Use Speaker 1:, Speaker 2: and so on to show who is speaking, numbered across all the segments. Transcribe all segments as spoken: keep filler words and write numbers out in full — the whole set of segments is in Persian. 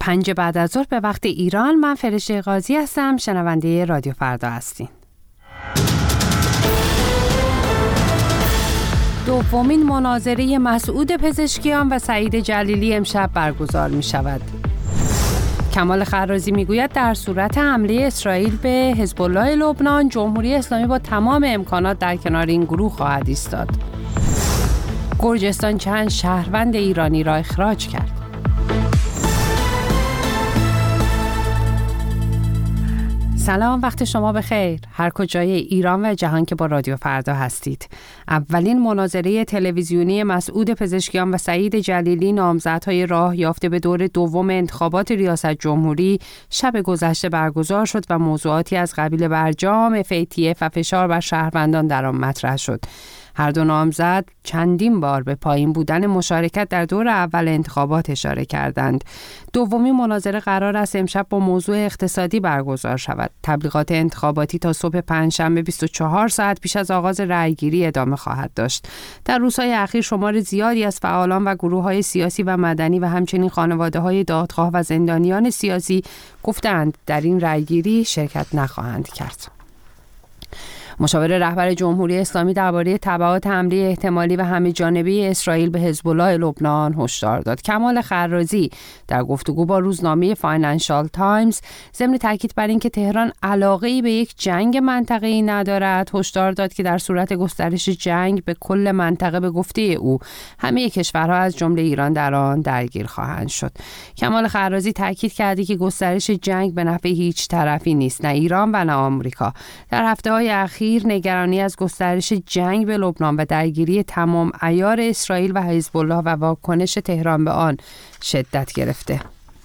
Speaker 1: پنج بعد از ظهر به وقت ایران. من فرشته قاضی هستم، شنونده رادیو فردا هستین. دومین مناظره مسعود پزشکیان و سعید جلیلی امشب برگزار می شود. کمال خرازی می گوید در صورت حمله اسرائیل به حزب الله لبنان، جمهوری اسلامی با تمام امکانات در کنار این گروه خواهد ایستاد. گرجستان چند شهروند ایرانی را اخراج کرد. سلام، وقت شما بخیر. هر کجای ایران و جهان که با رادیو فردا هستید. اولین مناظره تلویزیونی مسعود پزشکیان و سعید جلیلی، نامزدهای راه یافته به دور دوم انتخابات ریاست جمهوری، شب گذشته برگزار شد و موضوعاتی از قبیل برجام، اف ای تی اف و فشار بر شهروندان در آن مطرح شد. هر دو نامزد چندین بار به پایین بودن مشارکت در دور اول انتخابات اشاره کردند. دومین مناظره قرار است امشب با موضوع اقتصادی برگزار شود. تبلیغات انتخاباتی تا صبح پنجشنبه بیست و چهار ساعت پیش از آغاز رأیگیری ادامه خواهد داشت. در روزهای اخیر شمار زیادی از فعالان و گروه‌های سیاسی و مدنی و همچنین خانواده‌های دادخواه و زندانیان سیاسی گفتند در این رأیگیری شرکت نخواهند کرد. مشاور رهبر جمهوری اسلامی درباره تبعات حمله احتمالی و همه‌جانبه اسرائیل به حزب الله لبنان هشدار داد. کمال خرازی در گفتگو با روزنامه فاینانشال تایمز ضمن تاکید بر اینکه تهران علاقه‌ای به یک جنگ منطقه‌ای ندارد، هشدار داد که در صورت گسترش جنگ به کل منطقه به گفته او همه کشورها از جمله ایران در آن درگیر خواهند شد. کمال خرازی تاکید کرد که گسترش جنگ به نفع هیچ طرفی نیست، نه ایران و نه آمریکا. در هفته‌های اخیر نگرانی از گسترش جنگ به لبنان و درگیری تمام عیار اسرائیل و حزب الله و واکنش تهران به آن شدت گرفته.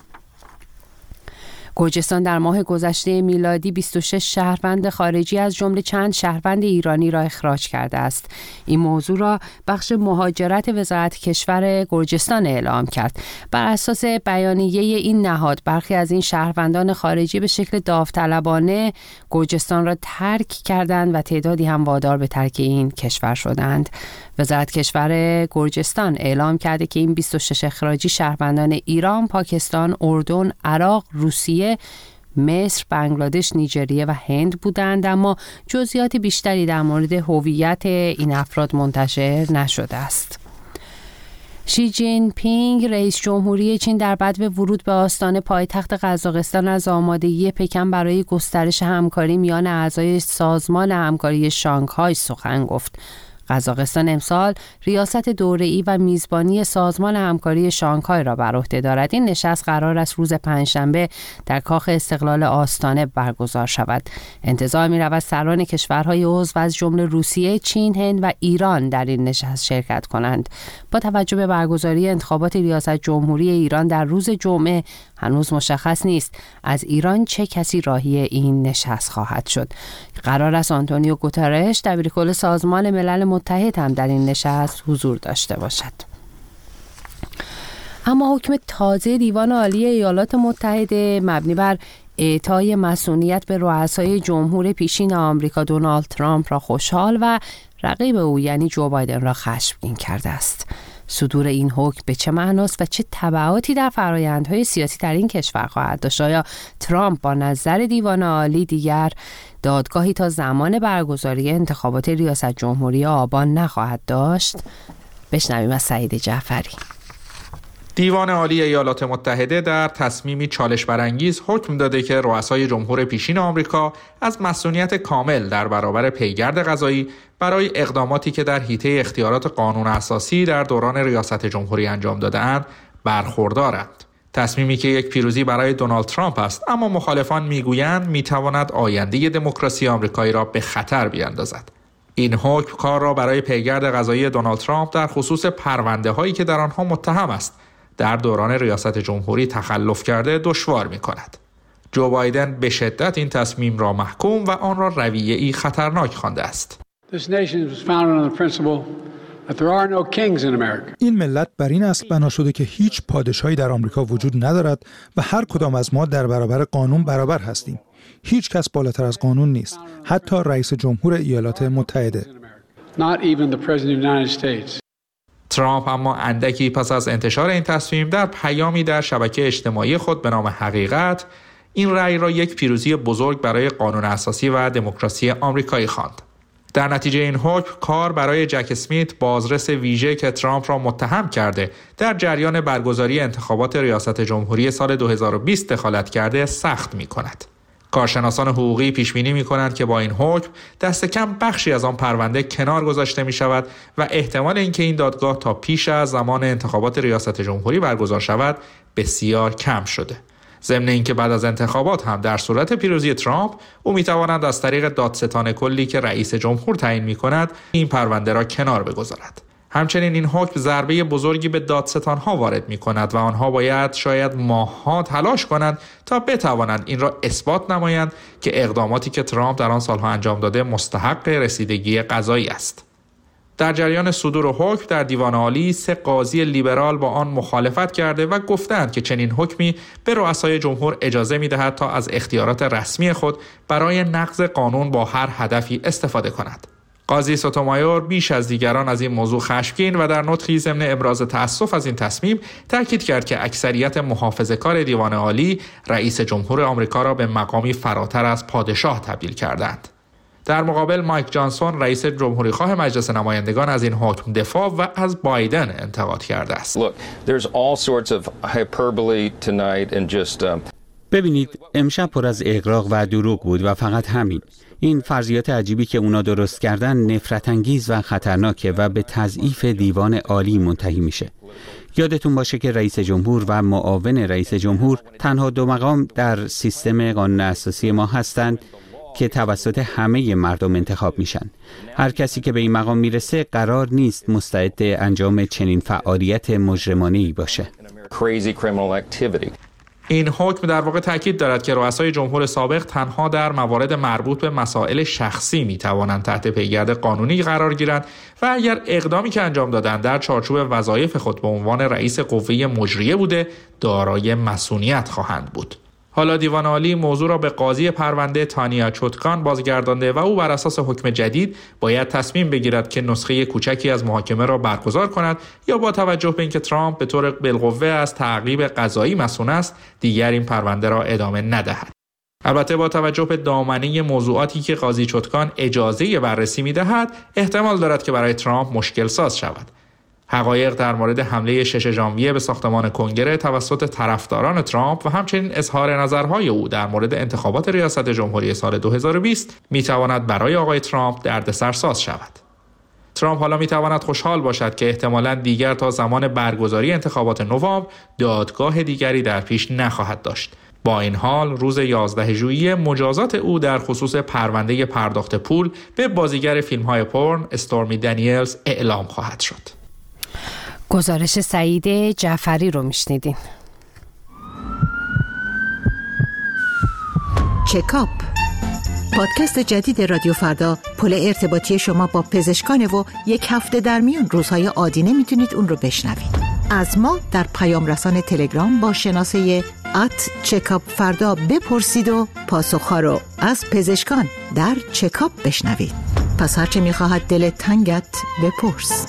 Speaker 1: گرجستان در ماه گذشته میلادی بیست و شش شهروند خارجی از جمله چند شهروند ایرانی را اخراج کرده است. این موضوع را بخش مهاجرت وزارت کشور گرجستان اعلام کرد. بر اساس بیانیه این نهاد، برخی از این شهروندان خارجی به شکل داوطلبانه گرجستان را ترک کردند و تعدادی هم وادار به ترک این کشور شدند. وزارت کشور گرجستان اعلام کرده که این بیست و شش اخراجی شهروندان ایران، پاکستان، اردن، عراق، روسیه، مصر، بنگلادش، نیجریه و هند بودند، اما جزئیات بیشتری در مورد هویت این افراد منتشر نشده است. شی جین پینگ رئیس جمهوری چین در بدو ورود به آستان پایتخت قزاقستان از آمادگی پکن برای گسترش همکاری میان اعضای سازمان همکاری شانگهای سخن گفت. قزاقستان امسال ریاست دوره‌ای و میزبانی سازمان همکاری شانگهای را بر عهده دارد. این نشست قرار است روز پنجشنبه در کاخ استقلال آستانه برگزار شود. انتظار می‌رود سران کشورهای عضو از جمله روسیه، چین، هند و ایران در این نشست شرکت کنند. با توجه به برگزاری انتخابات ریاست جمهوری ایران در روز جمعه، هنوز مشخص نیست از ایران چه کسی راهی این نشست خواهد شد. قرار است آنتونیو گوترش، دبیرکل سازمان ملل متحد، هم در این نشست حضور داشته باشد. اما حکم تازه دیوان عالی ایالات متحده مبنی بر اعطای مسئولیت به رؤسای جمهور پیشین آمریکا دونالد ترامپ را خوشحال و رقیب او یعنی جو بایدن را خشمگین کرده است. صدور این حکم به چه معناست و چه تبعاتی در فرآیندهای سیاسی در این کشور خواهد داشت؟ آیا ترامپ با نظر دیوان عالی دیگر دادگاهی تا زمان برگزاری انتخابات ریاست جمهوری آبان نخواهد داشت؟ بشنویم از سعید جعفری.
Speaker 2: دیوان عالی ایالات متحده در تصمیمی چالش برانگیز حکم داده که رؤسای جمهور پیشین آمریکا از مسئولیت کامل در برابر پیگرد قضایی برای اقداماتی که در حیطه اختیارات قانون اساسی در دوران ریاست جمهوری انجام داده‌اند برخوردارند. تصمیمی که یک پیروزی برای دونالد ترامپ است، اما مخالفان میگویند میتواند آینده دموکراسی آمریکایی را به خطر بیاندازد. این حکم کار را برای پیگرد قضایی دونالد ترامپ در خصوص پرونده‌هایی که در آنها متهم است در دوران ریاست جمهوری تخلف کرده دشوار می‌کند. جو بایدن به شدت این تصمیم را محکوم و آن را رویه‌ای خطرناک خوانده است.
Speaker 3: این ملت بر این اصل بنا شده که هیچ پادشاهی در آمریکا وجود ندارد و هر کدام از ما در برابر قانون برابر هستیم. هیچ کس بالاتر از قانون نیست، حتی رئیس جمهور ایالات متحده.
Speaker 2: ترامپ اما اندکی پس از انتشار این تصمیم در پیامی در شبکه اجتماعی خود به نام حقیقت این رأی را یک پیروزی بزرگ برای قانون اساسی و دموکراسی آمریکایی خواند. در نتیجه این حکم کار برای جک اسمیت، بازرس ویژه که ترامپ را متهم کرده در جریان برگزاری انتخابات ریاست جمهوری سال دو هزار و بیست دخالت کرده، سخت می‌کند. کارشناسان حقوقی پیش بینی می‌کنند که با این حکم دست کم بخشی از آن پرونده کنار گذاشته می‌شود و احتمال اینکه این دادگاه تا پیش از زمان انتخابات ریاست جمهوری برگزار شود بسیار کم شده. ضمن اینکه بعد از انتخابات هم در صورت پیروزی ترامپ او می‌تواند از طریق دادستان کلی که رئیس جمهور تعیین می‌کند این پرونده را کنار بگذارد. همچنین این حکم ضربه بزرگی به دادستان‌ها وارد می‌کند و آنها باید شاید ماه‌ها تلاش کنند تا بتوانند این را اثبات نمایند که اقداماتی که ترامپ در آن سالها انجام داده مستحق رسیدگی قضایی است. در جریان صدور حکم در دیوان عالی سه قاضی لیبرال با آن مخالفت کرده و گفتند که چنین حکمی به رؤسای جمهور اجازه می‌دهد تا از اختیارات رسمی خود برای نقض قانون با هر هدفی استفاده کند. قاضی سوتومایور بیش از دیگران از این موضوع خشمگین و در نطقی ضمن ابراز تأسف از این تصمیم تاکید کرد که اکثریت محافظه‌کار دیوان عالی رئیس جمهور آمریکا را به مقامی فراتر از پادشاه تبدیل کردند. در مقابل مایک جانسون رئیس جمهوری خواه مجلس نمایندگان از این حکم دفاع و از بایدن انتقاد کرده است.
Speaker 4: Look, there's all sorts of hyperbole tonight and just um...
Speaker 5: ببینید امشب پر از اغراق و دروغ بود و فقط همین. این فرضیات عجیبی که اونا درست کردن نفرت انگیز و خطرناکه و به تضعیف دیوان عالی منتهی میشه. یادتون باشه که رئیس جمهور و معاون رئیس جمهور تنها دو مقام در سیستم قانون اساسی ما هستند که توسط همه مردم انتخاب میشن. هر کسی که به این مقام میرسه قرار نیست مستعد انجام چنین فعالیت مجرمانه‌ای باشه.
Speaker 2: این حکم در واقع تاکید دارد که رؤسای جمهور سابق تنها در موارد مربوط به مسائل شخصی می توانند تحت پیگرد قانونی قرار گیرند و اگر اقدامی که انجام دادند در چارچوب وظایف خود به عنوان رئیس قوه مجریه بوده، دارای مسئولیت خواهند بود. حالا دیوان عالی موضوع را به قاضی پرونده تانیا چوتکان بازگردانده و او بر اساس حکم جدید باید تصمیم بگیرد که نسخه کوچکی از محاکمه را برگزار کند یا با توجه به اینکه ترامپ به طور بالقوه از تعقیب قضایی مسئول است دیگر این پرونده را ادامه ندهد. البته با توجه به دامنه موضوعاتی که قاضی چوتکان اجازه بررسی می‌دهد احتمال دارد که برای ترامپ مشکل ساز شود. حقایق در مورد حمله شش ژانویه به ساختمان کنگره توسط طرفداران ترامپ و همچنین اظهار نظرهای او در مورد انتخابات ریاست جمهوری سال دو هزار و بیست میتواند برای آقای ترامپ دردسرساز شود. ترامپ حالا میتواند خوشحال باشد که احتمالاً دیگر تا زمان برگزاری انتخابات نوامبر دادگاه دیگری در پیش نخواهد داشت. با این حال روز یازده ژوئیه مجازات او در خصوص پرونده پرداخت پول به بازیگر فیلم‌های پورن استورمی دنیلز اعلام خواهد شد.
Speaker 1: گزارش سعید جعفری رو میشنیدین.
Speaker 6: چکاپ پادکست جدید رادیو فردا پل ارتباطی شما با پزشکان و یک هفته در میان روزهای عادی میتونید اون رو بشنوید. از ما در پیام رسان تلگرام با شناسه ات چکاپ فردا بپرسید و پاسخها رو از پزشکان در چکاپ بشنوید. پس هرچه میخواهد دلت تنگت بپرس.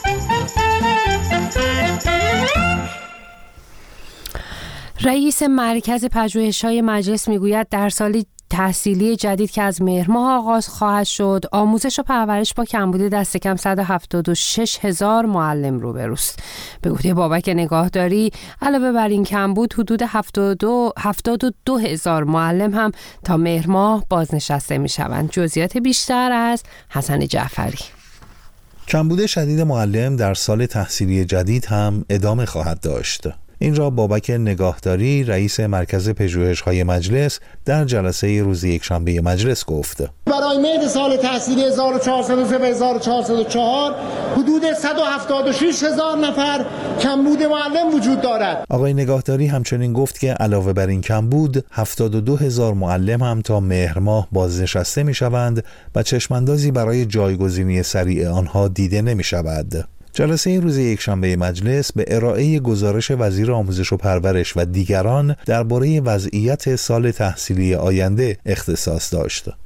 Speaker 1: رئیس مرکز پژوهش‌های مجلس میگوید در سال تحصیلی جدید که از مهر ماه آغاز خواهد شد آموزش و پرورش با کمبود دست کم صد و هفتاد و شش هزار معلم روبروست. به گفته بابک نگاهداری علاوه بر این کمبود حدود هفتاد و دو هزار معلم هم تا مهر ماه بازنشسته میشوند. جزئیات بیشتر از حسن جعفری.
Speaker 7: کمبود شدید معلم در سال تحصیلی جدید هم ادامه خواهد داشت. این را بابک نگاهداری رئیس مرکز پژوهش‌های مجلس در جلسه روز یکشنبه مجلس گفت.
Speaker 8: برای مهر سال تحصیلی هزار و چهارصد و سه و هزار و چهارصد و چهار حدود صد و هفتاد و شش هزار نفر کمبود معلم وجود دارد.
Speaker 7: آقای نگاهداری همچنین گفت که علاوه بر این کمبود هفتاد و دو هزار معلم هم تا مهر ماه بازنشسته می‌شوند و چشماندازی برای جایگزینی سریع آنها دیده نمی‌شود. جلسه روز یکشنبه مجلس به ارائه گزارش وزیر آموزش و پرورش و دیگران درباره وضعیت سال تحصیلی آینده اختصاص داشت.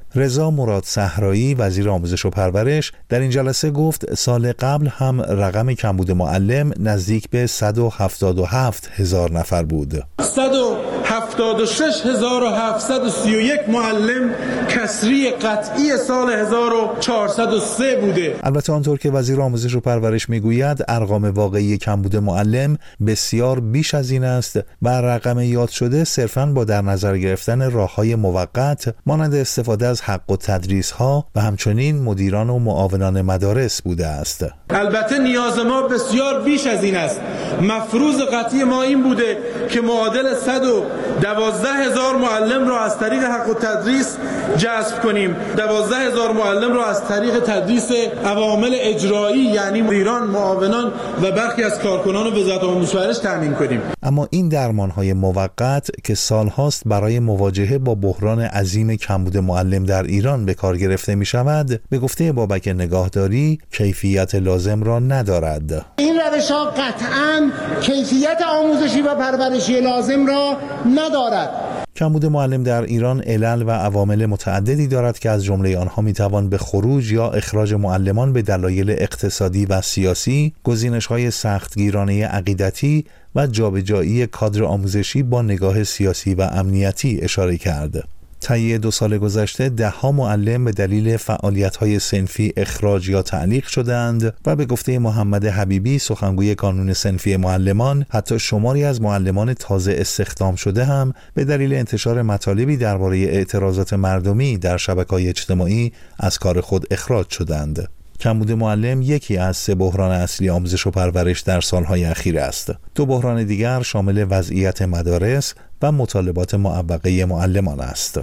Speaker 7: رضا مراد صحرایی وزیر آموزش و پرورش در این جلسه گفت سال قبل هم رقم کمبود معلم نزدیک به صد و هفتاد و هفت هزار نفر بود.
Speaker 9: صد و هفتاد و شش هزار و هفتصد و سی و یک معلم کسری قطعی سال هزار و چهارصد و سه بوده.
Speaker 7: البته آنطور که وزیر آموزش و پرورش میگوید ارقام واقعی کمبود معلم بسیار بیش از این است و رقم یاد شده صرفاً با در نظر گرفتن راه‌های موقت مانند استفاده از حق و تدریس ها و همچنین مدیران و معاونان مدارس بوده است.
Speaker 9: البته نیاز ما بسیار بیش از این است. مفروض قطعی ما این بوده که معادل صد و دوازده هزار معلم را از طریق حق و تدریس جذب کنیم، دوازده هزار معلم را از طریق تدریس عوامل اجرایی یعنی مدیران، معاونان و برخی از کارکنان وزارت آموزش و پرورش تامین کنیم.
Speaker 7: اما این درمان‌های موقت که سال‌هاست برای مواجهه با بحران عظیم کمبود معلم در ایران به کار گرفته می‌شود، به گفته بابک نگاهداری کیفیت لازم را ندارد.
Speaker 8: این روش‌ها قطعاً کیفیت آموزشی و پرورشی لازم را ندارد.
Speaker 7: کمبود معلم در ایران علل و عوامل متعددی دارد که از جمله آنها میتوان به خروج یا اخراج معلمان به دلایل اقتصادی و سیاسی، گزینش‌های سختگیرانه عقیدتی و جابجایی کادر آموزشی با نگاه سیاسی و امنیتی اشاره کرد. طی دو سال گذشته ده ها معلم به دلیل فعالیت‌های صنفی اخراج یا تعلیق شدند و به گفته محمد حبیبی سخنگوی کانون صنفی معلمان، حتی شماری از معلمان تازه استخدام شده هم به دلیل انتشار مطالبی درباره اعتراضات مردمی در شبکه‌های اجتماعی از کار خود اخراج شدند. کمبود معلم یکی از سه بحران اصلی آموزش و پرورش در سالهای اخیر است. دو بحران دیگر شامل وضعیت مدارس و مطالبات معوقه معلمان است.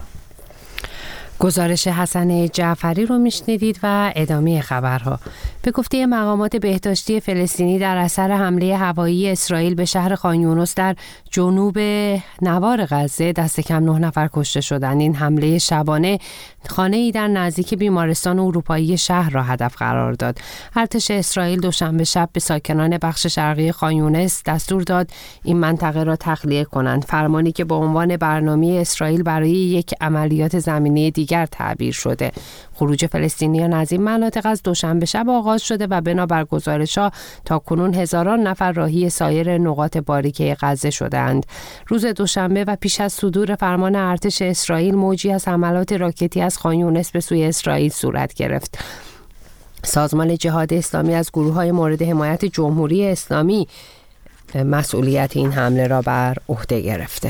Speaker 1: گزارش حسن جعفری رو میشنیدید و ادامه خبرها. به گفته مقامات بهداشتی فلسطینی در اثر حمله هوایی اسرائیل به شهر خان یونس در جنوب نوار غزه دست کم نه نفر کشته شدند. این حمله شبانه خانه‌ای در نزدیک بیمارستان اروپایی شهر را هدف قرار داد. ارتش اسرائیل دوشنبه شب به ساکنان بخش شرقی خان یونس دستور داد این منطقه را تخلیه کنند، فرمانی که به عنوان برنامه اسرائیل برای یک عملیات زمینی دیگر تعبیر شده. خروج فلسطینیان از این مناطق از دوشنبه شب آغاز شده و بنابر گزارش‌ها تاکنون هزاران نفر راهی سایر نقاط باریکه غزه شدند. روز دوشنبه و پیش از صدور فرمان ارتش اسرائیل موجی از حملات راکتی از خان یونس به سوی اسرائیل صورت گرفت. سازمان جهاد اسلامی از گروه‌های مورد حمایت جمهوری اسلامی مسئولیت این حمله را بر عهده گرفته.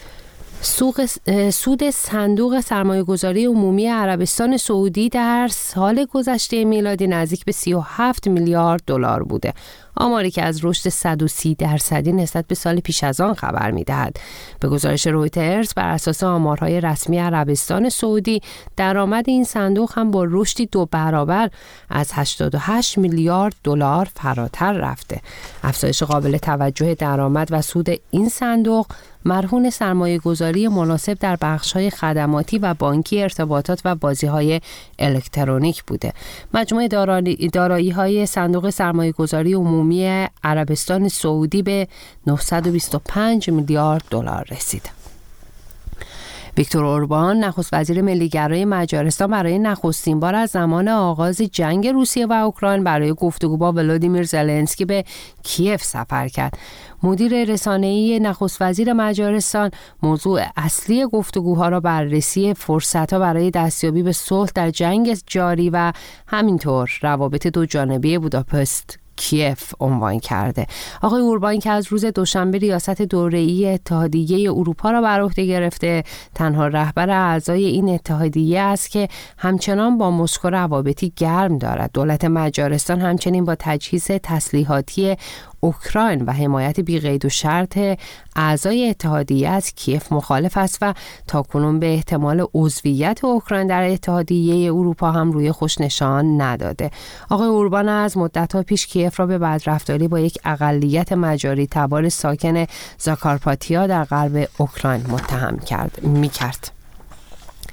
Speaker 1: سود صندوق سرمایه‌گذاری عمومی عربستان سعودی در سال گذشته میلادی نزدیک به سی و هفت میلیارد دلار بوده. آماری که از رشد صد و سی درصدی نسبت به سال پیش از آن خبر می‌دهد. به گزارش رویترز بر اساس آمارهای رسمی عربستان سعودی، درآمد این صندوق هم با رشدی دو برابر از هشتاد و هشت میلیارد دلار فراتر رفته. افزایش قابل توجه درآمد و سود این صندوق مرهون سرمایه‌گذاری مناسب در بخش‌های خدماتی و بانکی، ارتباطات و بازی‌های الکترونیک بوده. مجموع دارایی‌های صندوق سرمایه‌گذاری عمومی عربستان سعودی به نهصد و بیست و پنج میلیارد دلار رسید. ویکتور اوربان نخست وزیر ملی‌گرای مجارستان برای نخستین بار از زمان آغاز جنگ روسیه و اوکراین برای گفتگو با ولادیمیر زلنسکی به کیف سفر کرد. مدیر رسانه‌ای نخست وزیر مجارستان موضوع اصلی گفتگوها را بررسی فرصت‌ها برای دستیابی به صلح در جنگ جاری و همینطور روابط دو جانبه بوداپست کیف عنوان کرده. آقای اوربان که از روز دوشنبه ریاست دوره‌ای اتحادیه اروپا را بر عهده گرفته، تنها رهبر اعضای این اتحادیه است که همچنان با مسکو روابطی گرم دارد. دولت مجارستان همچنین با تجهیز تسلیحاتی اوکراین و حمایت بی‌قید و شرط اعضای اتحادیه از کیف مخالف است و تاکنون به احتمال عضویت اوکراین در اتحادیه اروپا هم روی خوش نشان نداده. آقای اوربان از مدت‌ها پیش کیف را به بدرفتاری با یک اقلیت مجاری تبار ساکن زاکارپاتیا در غرب اوکراین متهم کرد می‌کرد.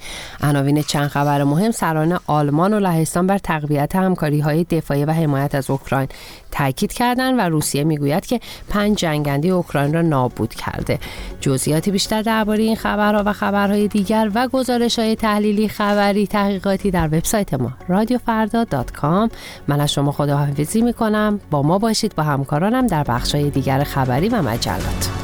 Speaker 1: عناوین چند خبر مهم: سران آلمان و لهستان بر تقویت همکاری‌های دفاعی و حمایت از اوکراین تاکید کردند و روسیه میگوید که پنج جنگنده اوکراین را نابود کرده. جزئیات بیشتر درباره این خبرها و خبرهای دیگر و گزارش‌های تحلیلی، خبری، تحقیقاتی در وبسایت ما رادیو فردا دات کام. من از شما خداحافظی می‌کنم. با ما باشید، با همکارانم در بخش‌های دیگر خبری و مجلات.